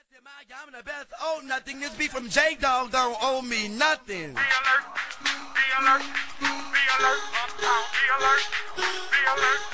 I'm the best. Oh, nothing. This beat from J Dog don't owe me nothing. Be alert, be alert, be alert, uptown, be alert, be alert.